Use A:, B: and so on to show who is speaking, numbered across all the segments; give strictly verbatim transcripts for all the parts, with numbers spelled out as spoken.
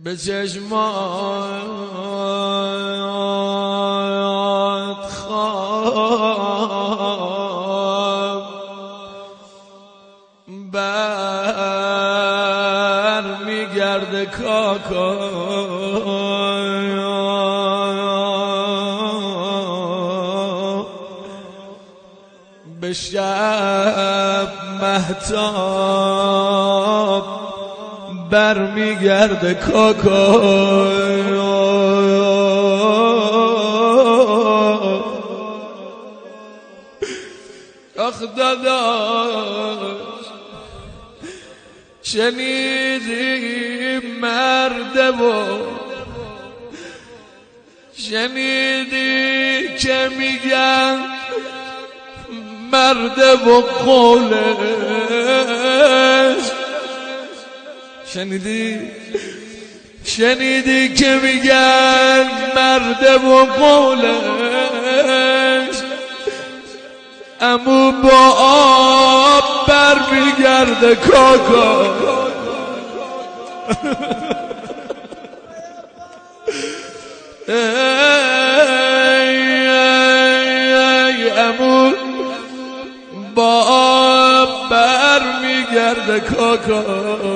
A: به چشمات خواب بر میگرده کاکا به شب مهتاب بر میگرده کاکا آخ داداش شنیدی مرده و شنیدی که میگن مرده و قولش شنیدی شنیدی که میگن مرده و قولش امو با آب بر میگرده کاکا ای ای ای امو با آب بر میگرده کاکا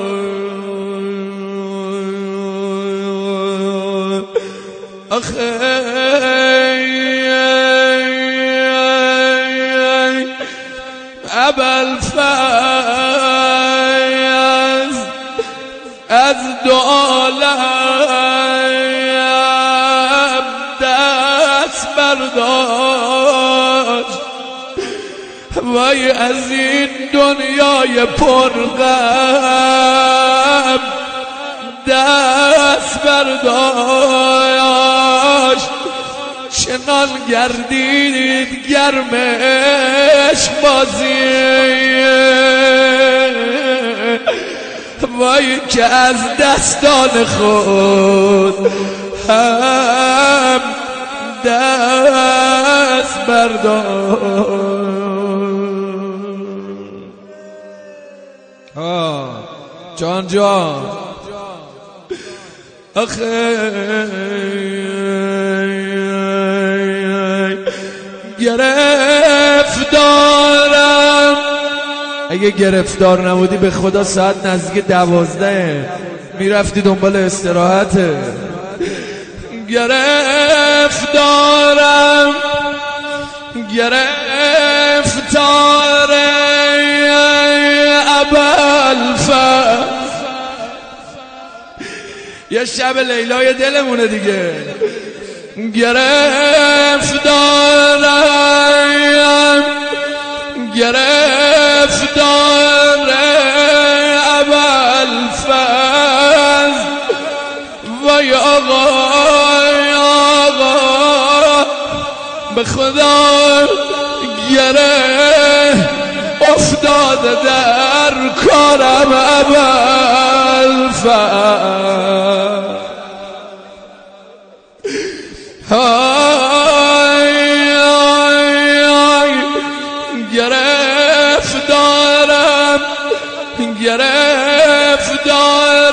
A: آخه ابوالفضل از دو عالم دست برداشت وای از این دنیای پرغم دست برداشت چنان گردید گرمش بازی وای که از دستان خود هم دست برداشت جان جان آخه گرفتارم اگه گرفتار نبودی به خدا ساعت نزدیک دوازده میرفتی دنبال استراحته گرفتارم گرفتار ابوالفضل یه شب لیلای دلمونه دیگه گرفتارم گرفتار ابوالفضل وای آقا آقا به خدا گره افتاده در کارم ابوالفضل های های های گرفتارم گرفتار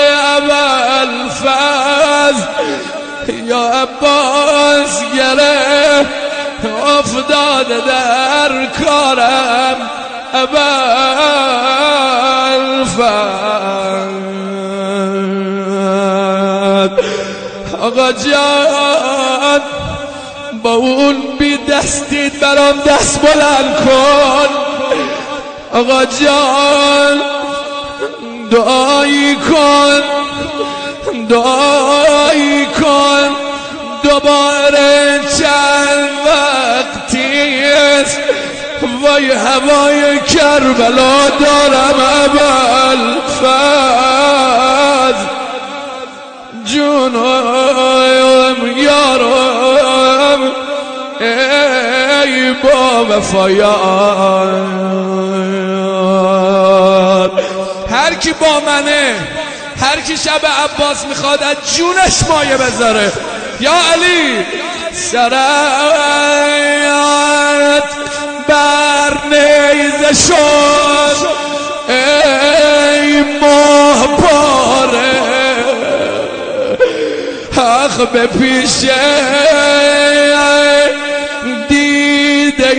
A: ابوالفضل یا عباس گره افتاده در کارم ابوالفضل آقا جان با اون بی دستید برام دست بلند کن آقا جان دعایی کن دعایی کن دوباره چند وقتیست وای هوای کربلا دارم ابوالفضل جونم یارم ای با وفایار هر کی با منه هر کی شب عباس میخواد از جونش مایه بذاره یا علی سرت بر نیزه شد ای ماه پاره وقت به پیشه دیده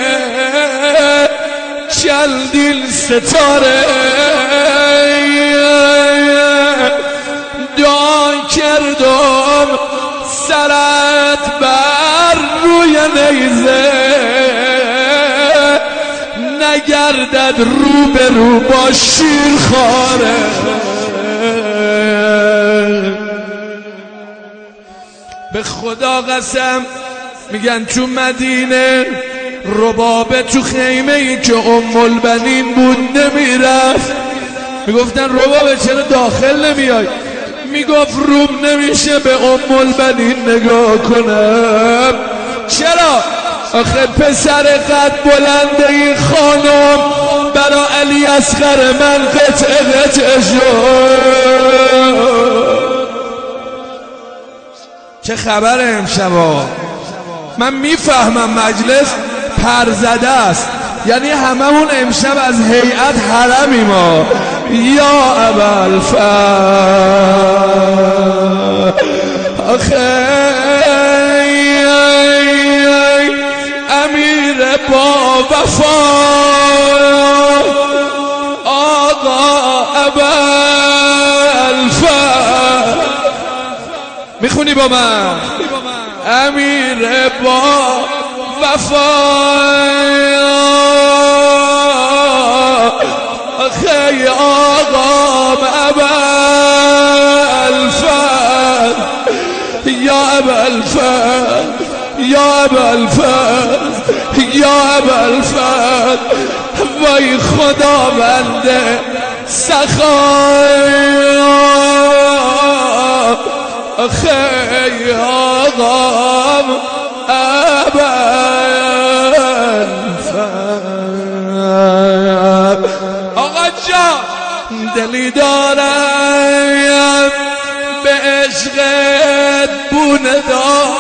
A: چندین ستاره دعا کردم سرت بر روی نیزه نگردد رو به رو با شیرخواره. به خدا قسم میگن تو مدینه ربابه تو خیمه ای که ام البنین بود نمیرفت. میگفتن ربابه چرا داخل نمیای؟ میگفت روم نمیشه به ام البنین نگاه کنم. چرا؟ آخه پسر قد بلنده این خانم برا علی اصغر من قطعه قطعه شد. چه خبره امشبا؟ من میفهمم مجلس پرزده است، یعنی هممون امشب از هیئت حرمی ما. یا ابوالفضل آخه امیر با وفا آقا ابوالفضل میخونی با من؟ امیر با وفا آخه آقا ابوالفضل یا ابوالفضل یا ابوالفضل یا ابوالفضل وای خدا بنده سخای آخه آقا ابوالفضل. آقا جان دلی دارم به عشقت بونه دار